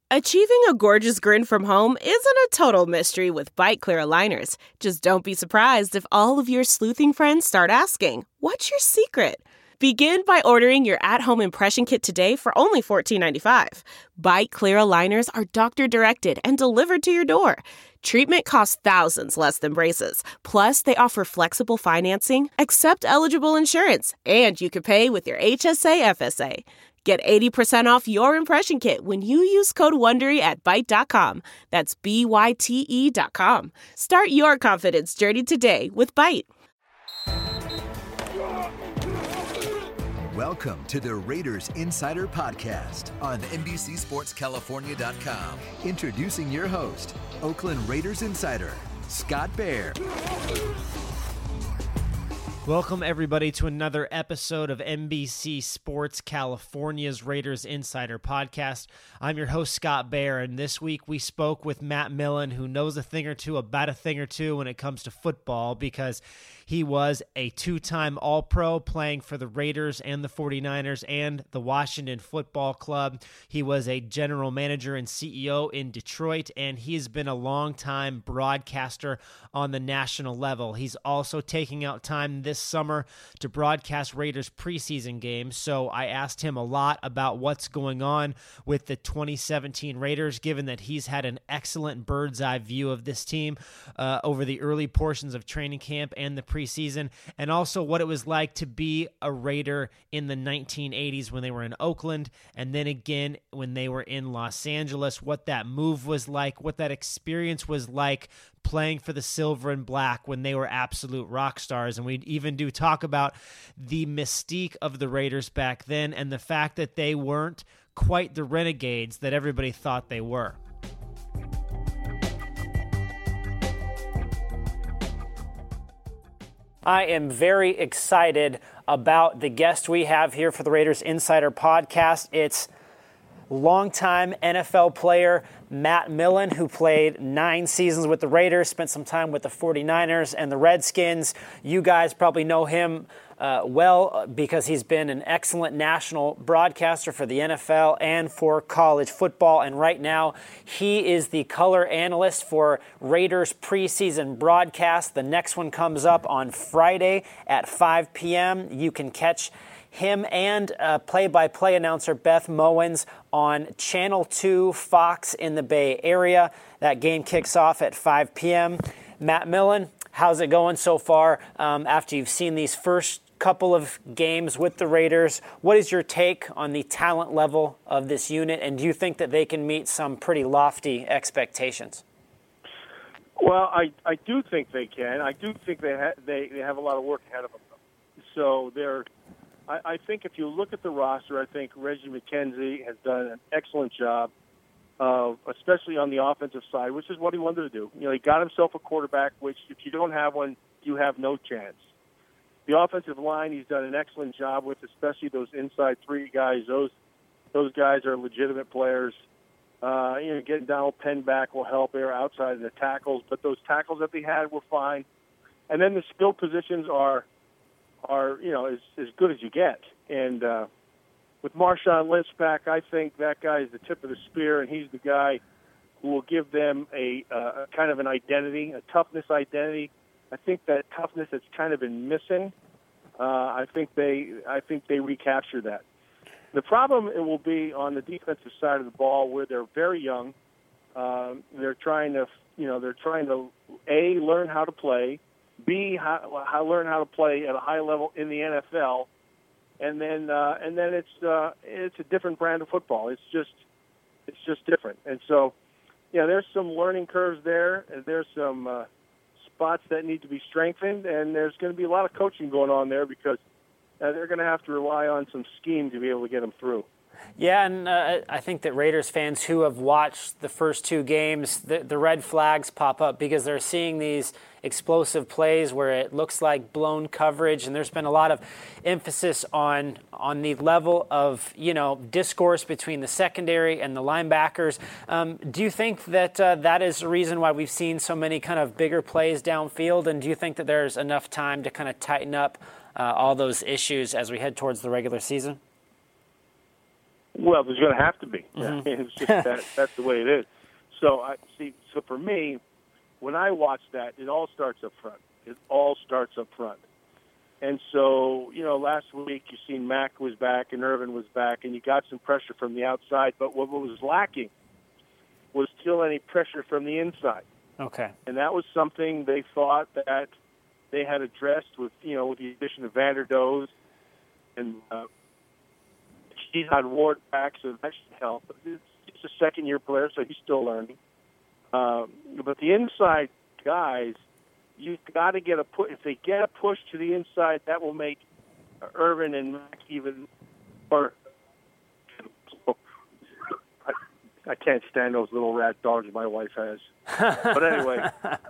Achieving a gorgeous grin from home isn't a total mystery with Byte Clear aligners. Just don't be surprised if all of your sleuthing friends start asking, "What's your secret?" Begin by ordering your at-home impression kit today for only $14.95. Byte Clear aligners are doctor-directed and delivered to your door. Treatment costs thousands less than braces. Plus, they offer flexible financing, accept eligible insurance, and you can pay with your HSA FSA. Get 80% off your impression kit when you use code WONDERY at Byte.com. That's BYTE.com. Start your confidence journey today with Byte. Welcome to the Raiders Insider Podcast on NBCSportsCalifornia.com. Introducing your host, Oakland Raiders Insider, Scott Bair. Welcome, everybody, to another episode of NBC Sports California's Raiders Insider Podcast. I'm your host, Scott Bair, and this week we spoke with Matt Millen, who knows a thing or two about a thing or two when it comes to football, because he was a two-time All-Pro playing for the Raiders and the 49ers and the Washington Football Club. He was a general manager and CEO in Detroit, and he's been a long-time broadcaster on the national level. He's also taking out time this summer to broadcast Raiders preseason games, so I asked him a lot about what's going on with the 2017 Raiders, given that he's had an excellent bird's-eye view of this team over the early portions of training camp and the preseason, and also what it was like to be a Raider in the 1980s when they were in Oakland, and then again when they were in Los Angeles, what that move was like, what that experience was like playing for the Silver and Black when they were absolute rock stars. And we even do talk about the mystique of the Raiders back then and the fact that they weren't quite the renegades that everybody thought they were. I am very excited about the guest we have here for the Raiders Insider Podcast. It's longtime NFL player Matt Millen, who played 9 seasons with the Raiders, spent some time with the 49ers and the Redskins. You guys probably know him well because he's been an excellent national broadcaster for the NFL and for college football. And right now, he is the color analyst for Raiders preseason broadcast. The next one comes up on Friday at 5 p.m. You can catch him and play-by-play announcer Beth Mowins on Channel 2 Fox in the Bay Area. That game kicks off at 5 p.m. Matt Millen, how's it going so far after you've seen these first couple of games with the Raiders? What is your take on the talent level of this unit, and do you think that they can meet some pretty lofty expectations? Well, I do think they can. I do think they have a lot of work ahead of them. So I think if you look at the roster, I think Reggie McKenzie has done an excellent job, especially on the offensive side, which is what he wanted to do. You know, he got himself a quarterback, which if you don't have one, you have no chance. The offensive line, he's done an excellent job with, especially those inside 3 guys. Those guys are legitimate players. Getting Donald Penn back will help there outside of the tackles, but those tackles that they had were fine. And then the skill positions are as good as you get. And with Marshawn Lynch back, I think that guy is the tip of the spear, and he's the guy who will give them a kind of an identity, a toughness identity. I think that toughness has kind of been missing. I think they recapture that. The problem it will be on the defensive side of the ball, where they're very young. They're trying to A, learn how to play, B, learn how to play at a high level in the NFL, and then it's a different brand of football. It's just different, and so there's some learning curves there, and there's some spots that need to be strengthened, and there's going to be a lot of coaching going on there because they're going to have to rely on some scheme to be able to get them through. Yeah, and I think that Raiders fans who have watched the first 2 games, the red flags pop up because they're seeing these explosive plays where it looks like blown coverage, and there's been a lot of emphasis on the level of discourse between the secondary and the linebackers. Do you think that that is the reason why we've seen so many kind of bigger plays downfield, and do you think that there's enough time to kind of tighten up all those issues as we head towards the regular season? Well, there's going to have to be. I mean, it's just that's the way it is. So So for me, when I watch that, it all starts up front. And so, last week you seen Mack was back and Irvin was back, and you got some pressure from the outside. But what was lacking was still any pressure from the inside. Okay. And that was something they thought that they had addressed with the addition of Vanderdoes and he's on Ward back, so that should help. But he's a second-year player, so he's still learning. But the inside guys, you've got to get if they get a push to the inside, that will make Irvin and Mack even more. I can't stand those little rat dogs my wife has. But anyway,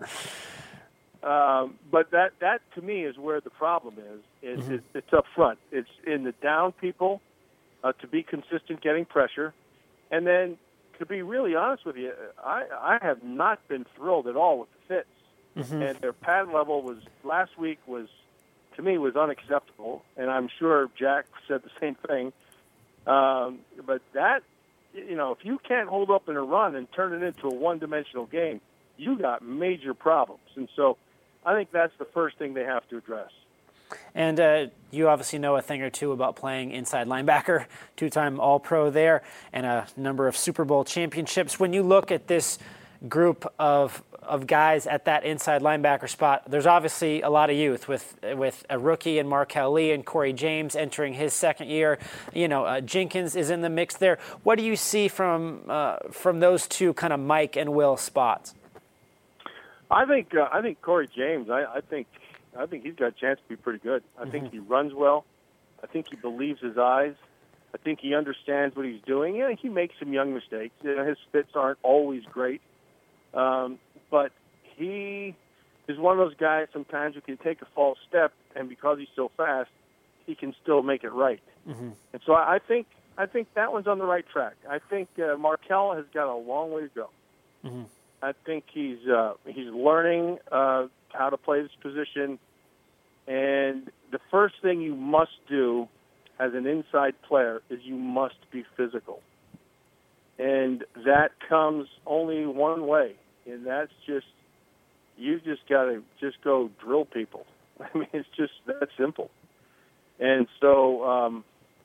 but that to me is where the problem is. It's up front. It's in the down people to be consistent, getting pressure, and then to be really honest with you, I have not been thrilled at all with the fits. And their pad level last week was unacceptable, and I'm sure Jack said the same thing. But that, if you can't hold up in a run and turn it into a one-dimensional game, you got major problems. And so I think that's the first thing they have to address. And you obviously know a thing or two about playing inside linebacker, two-time All-Pro there, and a number of Super Bowl championships. When you look at this group of guys at that inside linebacker spot, there's obviously a lot of youth with a rookie in Markel Lee and Corey James entering his second year. Jenkins is in the mix there. What do you see from those two kind of Mike and Will spots? I think Corey James. I think he's got a chance to be pretty good. I think he runs well. I think he believes his eyes. I think he understands what he's doing. Yeah, he makes some young mistakes. His fits aren't always great. But he is one of those guys sometimes who can take a false step, and because he's so fast, he can still make it right. And so I think that one's on the right track. I think Markel has got a long way to go. I think he's learning how to play this position, and the first thing you must do as an inside player is you must be physical. And that comes only one way, and that's you just got to just go drill people. I mean, it's just that simple. And so,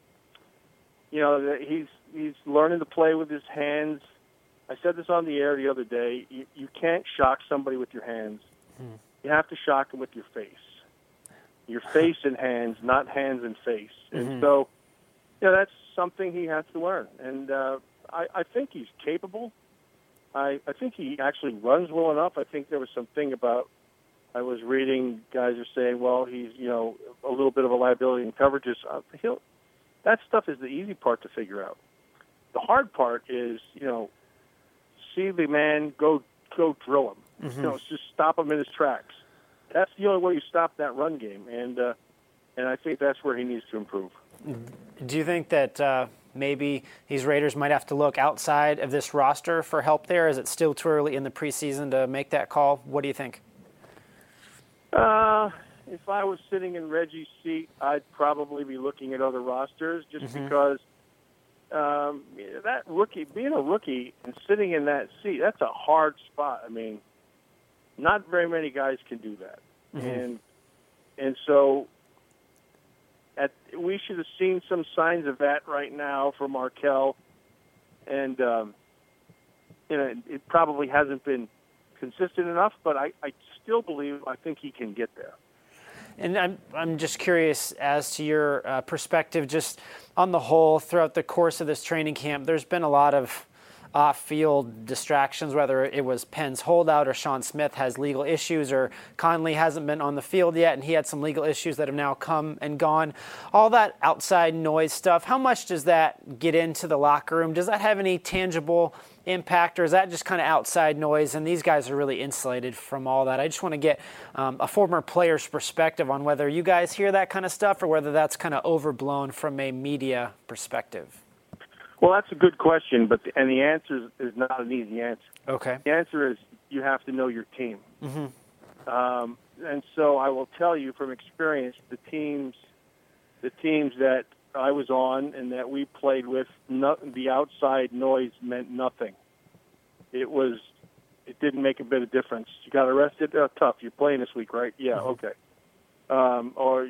he's learning to play with his hands. I said this on the air the other day. You can't shock somebody with your hands. You have to shock them with your face. Your face and hands, not hands and face. And so, that's something he has to learn. And I think he's capable. I think he actually runs well enough. I think there was something about, I was reading, guys are saying, well, he's, a little bit of a liability in coverages. That stuff is the easy part to figure out. The hard part is, see the man, go drill him. Just stop him in his tracks. That's the only way you stop that run game. And I think that's where he needs to improve. Do you think that maybe these Raiders might have to look outside of this roster for help there? Is it still too early in the preseason to make that call? What do you think? If I was sitting in Reggie's seat, I'd probably be looking at other rosters just because that rookie, being a rookie and sitting in that seat, that's a hard spot. I mean, not very many guys can do that. And so we should have seen some signs of that right now from Markel. And, it probably hasn't been consistent enough, but I still I think he can get there. And I'm just curious as to your perspective, just on the whole, throughout the course of this training camp, there's been a lot of off-field distractions, whether it was Penn's holdout or Sean Smith has legal issues or Conley hasn't been on the field yet and he had some legal issues that have now come and gone. All that outside noise stuff, how much does that get into the locker room? Does that have any tangible impact, or is that just kind of outside noise and these guys are really insulated from all that? I just want to get a former player's perspective on whether you guys hear that kind of stuff or whether that's kind of overblown from a media perspective. Well, that's a good question, and the answer is not an easy answer. Okay. The answer is you have to know your team. And so I will tell you from experience, the teams that I was on and that we played with, the outside noise meant nothing. It didn't make a bit of difference. You got arrested? Tough. You're playing this week, right? Yeah, okay. Or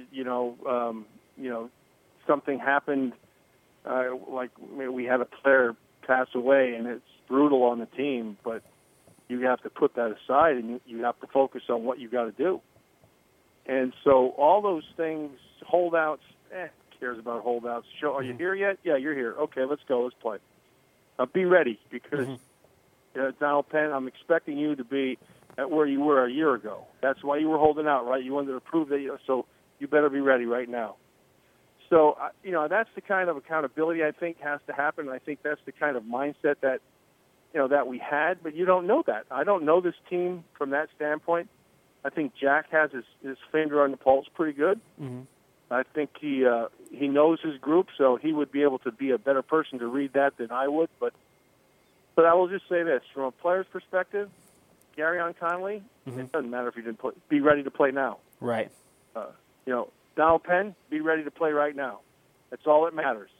something happened, like we had a player pass away, and it's brutal on the team, but you have to put that aside, and you have to focus on what you got to do. And so all those things, holdouts, cares about holdouts. Are you here yet? Yeah, you're here. Okay, let's go. Let's play. Be ready, because Donald Penn, I'm expecting you to be at where you were a year ago. That's why you were holding out, right? You wanted to prove that, so you better be ready right now. So, that's the kind of accountability I think has to happen. I think that's the kind of mindset that, that we had, but you don't know that. I don't know this team from that standpoint. I think Jack has his finger on the pulse pretty good. Mm-hmm. I think he knows his group, so he would be able to be a better person to read that than I would. But I will just say this, from a player's perspective, Garyon Connolly, it doesn't matter if you didn't play. Be ready to play now. Right. Donald Penn, be ready to play right now. That's all that matters.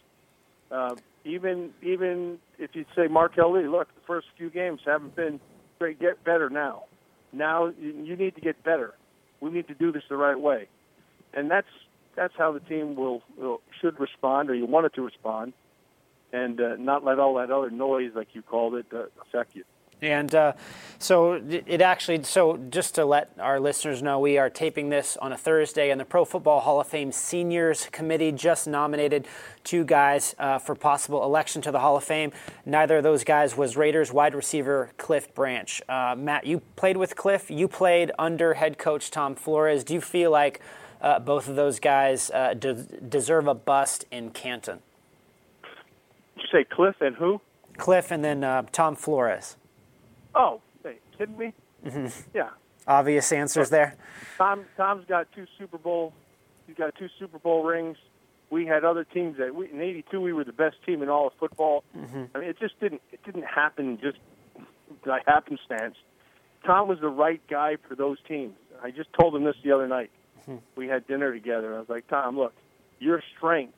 Even if you say Markel Lee, look, the first few games haven't been great. Get better now. Now you need to get better. We need to do this the right way, and that's how the team should respond, or you want it to respond, and not let all that other noise, like you called it, affect you. And so just to let our listeners know, we are taping this on a Thursday, and the Pro Football Hall of Fame Seniors Committee just nominated 2 guys for possible election to the Hall of Fame. Neither of those guys was Raiders wide receiver Cliff Branch. Matt, you played with Cliff. You played under head coach Tom Flores. Do you feel like both of those guys deserve a bust in Canton? Did you say Cliff and who? Cliff and then Tom Flores. Oh, hey, kidding me? Mm-hmm. Yeah. Obvious answers there. Tom's got 2 Super Bowl. He's got 2 Super Bowl rings. We had other teams in '82. We were the best team in all of football. Mm-hmm. I mean, it didn't happen just by happenstance. Tom was the right guy for those teams. I just told him this the other night. Mm-hmm. We had dinner together. I was like, Tom, look, your strength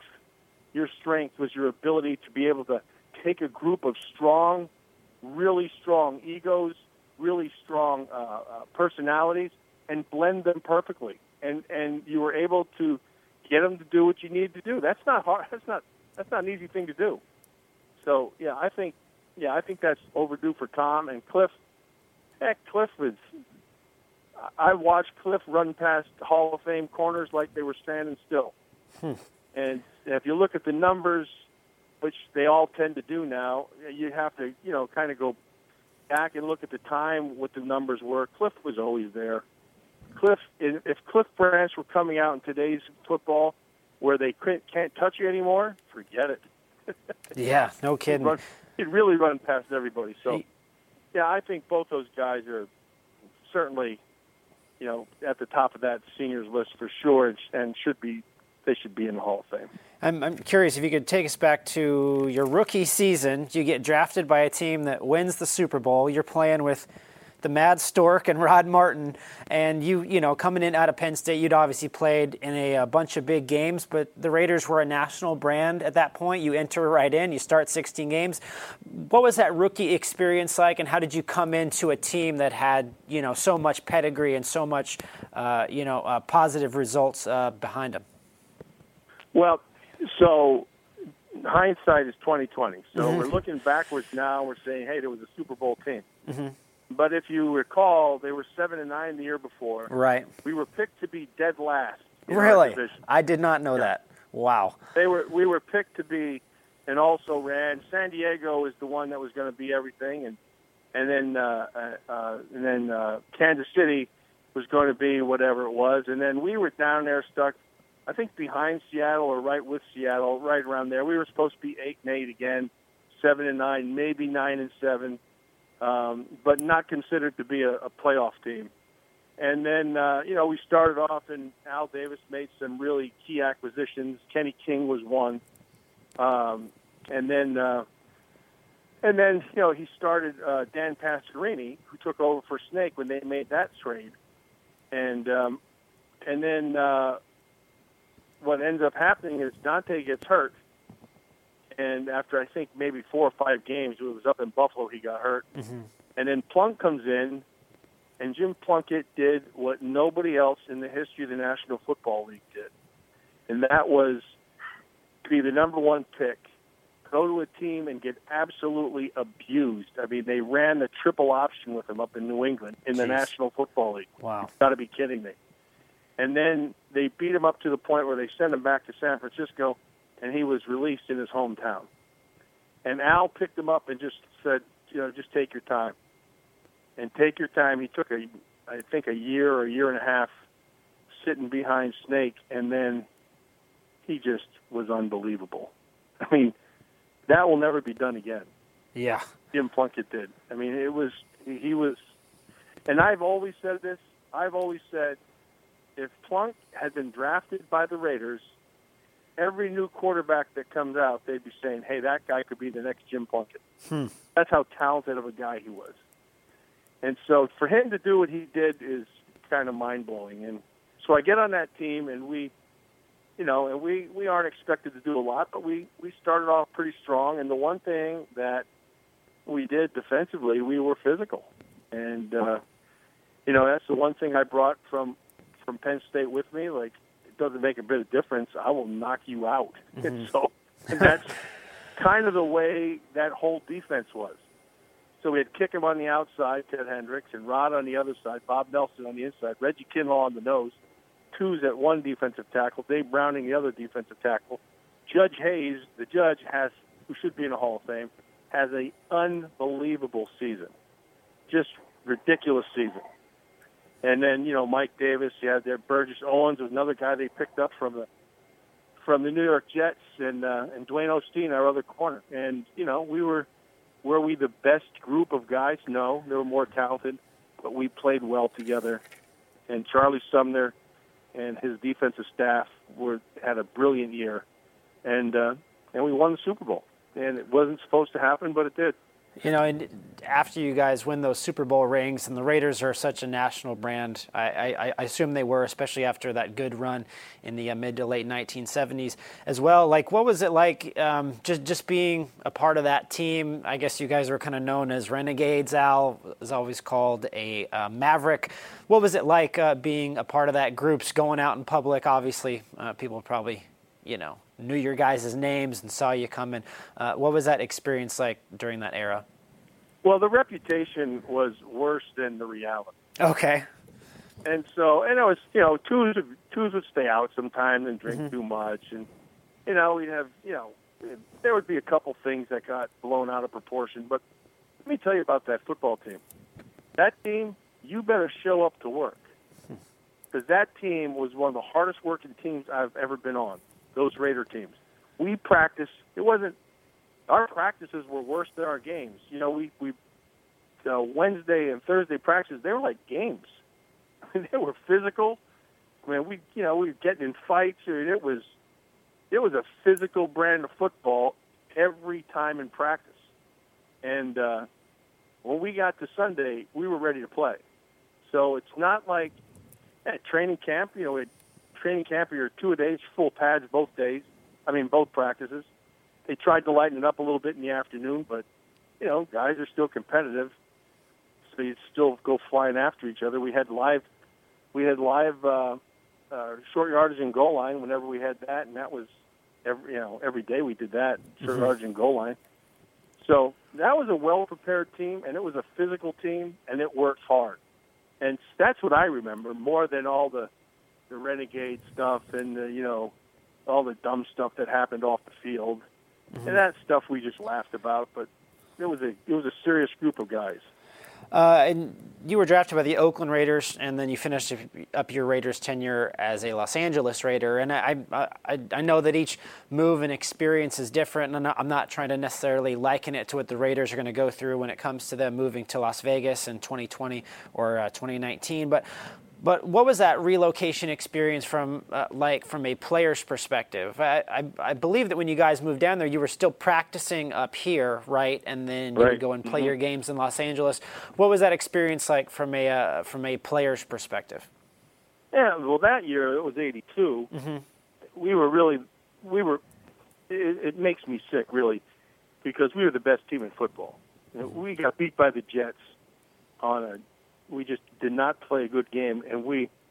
was your ability to be able to take a group of really strong egos, really strong personalities, and blend them perfectly. And you were able to get them to do what you need to do. That's not hard. That's not an easy thing to do. So I think that's overdue for Tom and Cliff. Heck, I watched Cliff run past Hall of Fame corners like they were standing still. And if you look at the numbers, which they all tend to do now, you have to, kind of go back and look at the time, what the numbers were. Cliff was always there. If Cliff Branch were coming out in today's football where they can't touch you anymore, forget it. Yeah, no kidding. He'd really run past everybody. So, I think both those guys are certainly, at the top of that seniors list for sure, and they should be in the Hall of Fame. I'm curious if you could take us back to your rookie season. You get drafted by a team that wins the Super Bowl. You're playing with the Mad Stork and Rod Martin, and you coming in out of Penn State, you'd obviously played in a bunch of big games, but the Raiders were a national brand at that point. You enter right in, you start 16 games. What was that rookie experience like, and how did you come into a team that had so much pedigree and so much positive results behind them? Well, so hindsight is 20/20. So we're looking backwards now. We're saying, hey, there was a Super Bowl team. Mm-hmm. But if you recall, they were 7-9 the year before. Right. We were picked to be dead last. Really? I did not know that. Wow. We were picked to be, and also ran. San Diego is the one that was going to be everything, and then Kansas City was going to be whatever it was, and then we were down there stuck, I think, behind Seattle or right with Seattle, right around there. We were supposed to be 8-8 again, 7-9, maybe 9-7. But not considered to be a playoff team. And then, we started off, and Al Davis made some really key acquisitions. Kenny King was one. And then, he started Dan Pastorini, who took over for Snake when they made that trade. And then what ends up happening is Dante gets hurt, and after I think maybe 4 or 5 games, it was up in Buffalo, he got hurt, and then Plunk comes in, and Jim Plunkett did what nobody else in the history of the National Football League did, and that was be the number 1 pick, go to a team and get absolutely abused. I mean, they ran the triple option with him up in New England in the National Football League. Wow. You've got to be kidding me. And then they beat him up to the point where they sent him back to San Francisco, and he was released in his hometown. And Al picked him up and just said, just take your time. And take your time. He took, I think, a year or a year and a half sitting behind Snake, and then he just was unbelievable. I mean, that will never be done again. Yeah. Jim Plunkett did. I mean, he was, and I've always said this, if Plunk had been drafted by the Raiders, every new quarterback that comes out, they'd be saying, hey, that guy could be the next Jim Plunkett. That's how talented of a guy he was. And so for him to do what he did is kind of mind-blowing. And so I get on that team, and we aren't expected to do a lot, but we started off pretty strong. And the one thing that we did defensively, we were physical. And, that's the one thing I brought from Penn State with me. Like, it doesn't make a bit of difference. I will knock you out. And that's kind of the way that whole defense was. So we had Kick him on the outside, Ted Hendricks, and Rod on the other side, Bob Nelson on the inside, Reggie Kinlaw on the nose, twos at one defensive tackle, Dave Browning the other defensive tackle. Judge Hayes, the judge, who should be in the Hall of Fame, has an unbelievable season. Just ridiculous season. And then, Mike Davis, you had there. Burgess Owens was another guy they picked up from the New York Jets, and Dwayne Osteen, our other corner. And, were we the best group of guys? No, they were more talented, but we played well together. And Charlie Sumner and his defensive staff had a brilliant year, and we won the Super Bowl. And it wasn't supposed to happen, but it did. And after you guys win those Super Bowl rings, and the Raiders are such a national brand, I assume they were, especially after that good run in the mid to late 1970s as well. Like, what was it like just being a part of that team? I guess you guys were kind of known as Renegades. Al is always called a Maverick. What was it like being a part of that group, going out in public? Obviously, people probably, knew your guys' names and saw you coming. What was that experience like during that era? Well, the reputation was worse than the reality. Okay. And so, it was, twos would stay out sometimes and drink too much. And, we'd have, there would be a couple things that got blown out of proportion. But let me tell you about that football team. That team, you better show up to work. Because that team was one of the hardest working teams I've ever been on. Those Raider teams. We practiced. Our practices were worse than our games. We Wednesday and Thursday practices, they were like games. I mean, they were physical. I mean, we were getting in fights. It was a physical brand of football every time in practice. And when we got to Sunday, we were ready to play. So it's not like at training camp, training camp, you're 2-a-days, full pads both practices. They tried to lighten it up a little bit in the afternoon, but, guys are still competitive, so you still go flying after each other. We had live short yardage and goal line whenever we had that, and that was every day we did that, short yardage and goal line. So that was a well-prepared team, and it was a physical team, and it worked hard. And that's what I remember more than all the renegade stuff and all the dumb stuff that happened off the field, and that stuff we just laughed about. But it was a serious group of guys. And you were drafted by the Oakland Raiders, and then you finished up your Raiders tenure as a Los Angeles Raider. And I know that each move and experience is different, and I'm not trying to necessarily liken it to what the Raiders are going to go through when it comes to them moving to Las Vegas in 2020 or 2019. But what was that relocation experience from a player's perspective? I believe that when you guys moved down there, you were still practicing up here, right? And then you would go and play your games in Los Angeles. What was that experience like from a player's perspective? Yeah, well, that year it was '82, It makes me sick, really, because we were the best team in football. We got beat by the Jets we just did not play a good game, and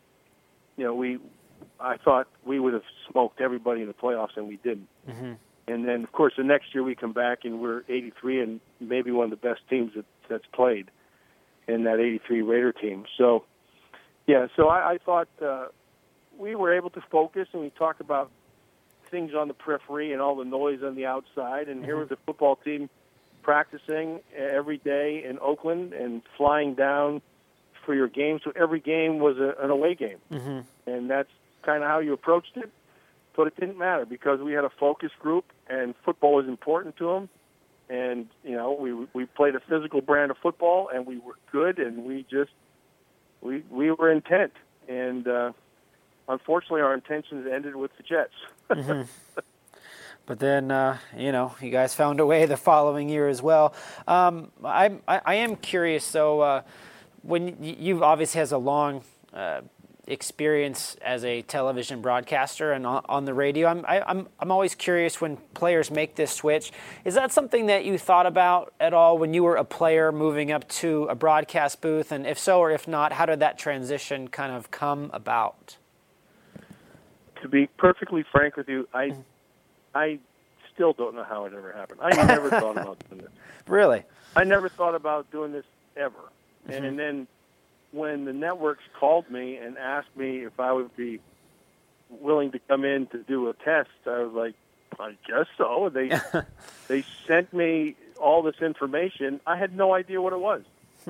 I thought we would have smoked everybody in the playoffs, and we didn't. Mm-hmm. And then, of course, the next year we come back and we're 83 and maybe one of the best teams that's played in that 83 Raider team. So, yeah, I thought we were able to focus, and we talked about things on the periphery and all the noise on the outside. And here was the football team practicing every day in Oakland and flying down for your game. So every game was an away game. Mm-hmm. And that's kind of how you approached it. But it didn't matter because we had a focus group, and football was important to them. And, we played a physical brand of football, and we were good, and we were intent. And unfortunately, our intentions ended with the Jets. Mm-hmm. But then, you guys found a way the following year as well. I am curious, though, when you've obviously has a long experience as a television broadcaster and on the radio, I'm always curious when players make this switch. Is that something that you thought about at all when you were a player moving up to a broadcast booth? And if so or if not, how did that transition kind of come about? To be perfectly frank with you, I still don't know how it ever happened. I never thought about doing this. Really? I never thought about doing this ever. Mm-hmm. And then when the networks called me and asked me if I would be willing to come in to do a test, I was like, I guess so. They sent me all this information. I had no idea what it was.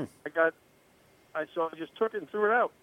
I just took it and threw it out.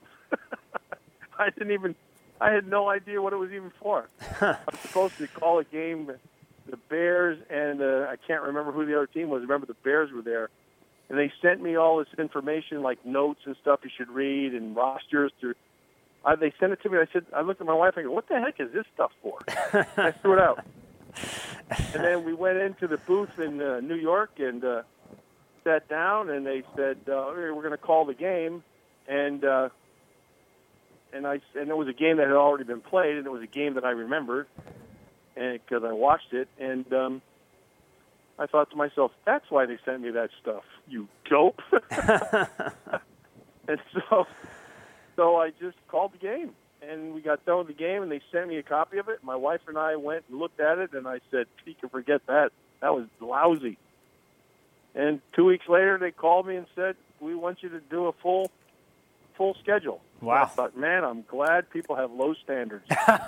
I had no idea what it was even for. I was supposed to call a game, the Bears, and I can't remember who the other team was. I remember the Bears were there. And they sent me all this information, like notes and stuff you should read and rosters. They sent it to me. I looked at my wife and I go, what the heck is this stuff for? I threw it out. And then we went into the booth in New York and sat down, and they said, we're going to call the game. And it was a game that had already been played, and it was a game that I remembered because I watched it. And I thought to myself, that's why they sent me that stuff, you dope. And so I just called the game, and we got done with the game, and they sent me a copy of it. My wife and I went and looked at it, and I said, you can forget that. That was lousy. And 2 weeks later, they called me and said, we want you to do a full schedule. Wow. I thought, man, I'm glad people have low standards.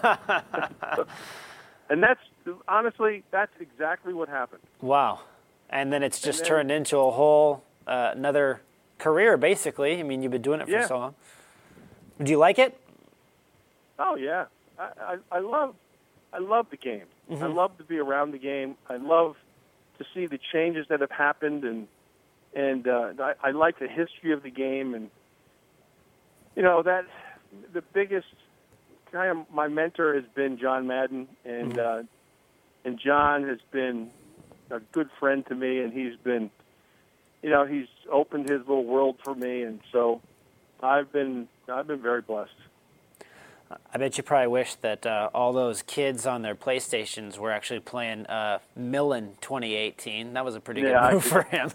And that's exactly what happened. Wow. And then it's just turned into a whole another career, basically. I mean, you've been doing it for so long. Do you like it? Oh, yeah. I love the game. Mm-hmm. I love to be around the game. I love to see the changes that have happened, and I like the history of the game. And, that the biggest my mentor has been John Madden, and John has been a good friend to me, and he's been, he's opened his little world for me, and so I've been very blessed. I bet you probably wish that all those kids on their PlayStations were actually playing Millen 2018. That was a pretty good move for him.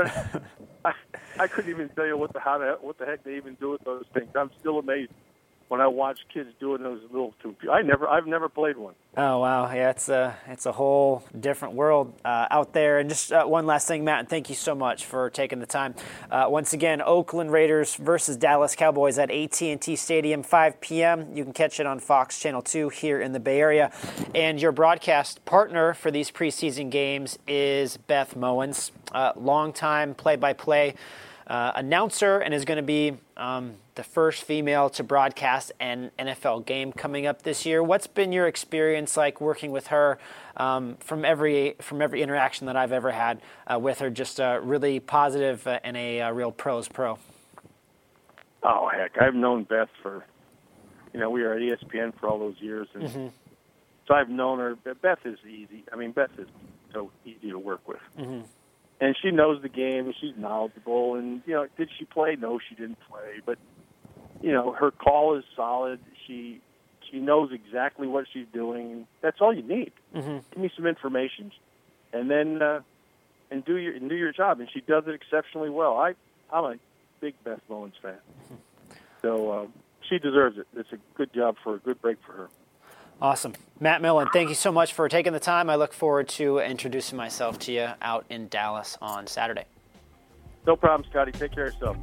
I couldn't even tell you what the heck they even do with those things. I'm still amazed when I watch kids doing those little I've never played one. Oh wow, yeah, it's a whole different world out there. And just one last thing, Matt, and thank you so much for taking the time. Once again, Oakland Raiders versus Dallas Cowboys at AT&T Stadium, 5 p.m. You can catch it on Fox Channel 2 here in the Bay Area. And your broadcast partner for these preseason games is Beth Mowins, longtime play-by-play announcer, and is going to be the first female to broadcast an NFL game coming up this year. What's been your experience like working with her? From every interaction that I've ever had with her, just really positive and a real pro's pro. Oh heck, I've known Beth for, we were at ESPN for all those years, and so I've known her. Beth is easy. I mean, Beth is so easy to work with. Mm-hmm. And she knows the game, and she's knowledgeable. And, did she play? No, she didn't play. But, her call is solid. She She knows exactly what she's doing. That's all you need. Mm-hmm. Give me some information, and then and do your job. And she does it exceptionally well. I'm a big Beth Mowins fan, so she deserves it. It's a good job for a good break for her. Awesome. Matt Millen, thank you so much for taking the time. I look forward to introducing myself to you out in Dallas on Saturday. No problem, Scotty. Take care of yourself.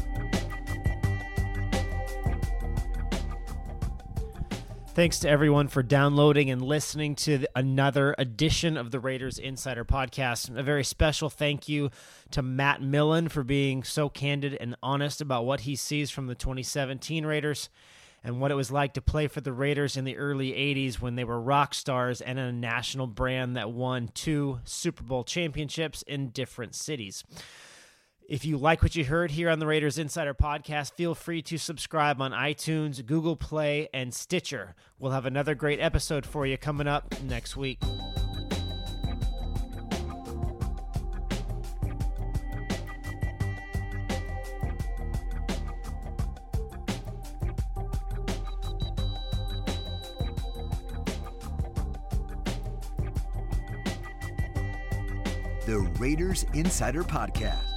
Thanks to everyone for downloading and listening to another edition of the Raiders Insider Podcast. A very special thank you to Matt Millen for being so candid and honest about what he sees from the 2017 Raiders and what it was like to play for the Raiders in the early 80s when they were rock stars and a national brand that won 2 Super Bowl championships in different cities. If you like what you heard here on the Raiders Insider Podcast, feel free to subscribe on iTunes, Google Play, and Stitcher. We'll have another great episode for you coming up next week. The Raiders Insider Podcast.